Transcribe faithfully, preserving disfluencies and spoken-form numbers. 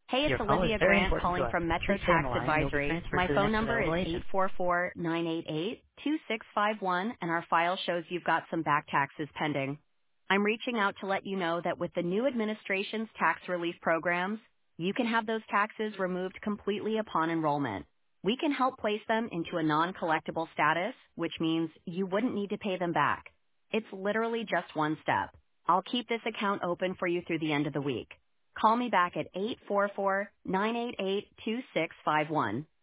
Hey, it's Your call is Olivia very Grant important to calling us. from Metro Please stay on the Tax line and you'll be Advisory. transferred My to the phone next number is available eight agent. four four, nine eight eight, two six five one, and our file shows you've got some back taxes pending. I'm reaching out to let you know that with the new administration's tax relief programs, you can have those taxes removed completely upon enrollment. We can help place them into a non-collectible status, which means you wouldn't need to pay them back. It's literally just one step. I'll keep this account open for you through the end of the week. Call me back at eight four four, nine eight eight, two six five one.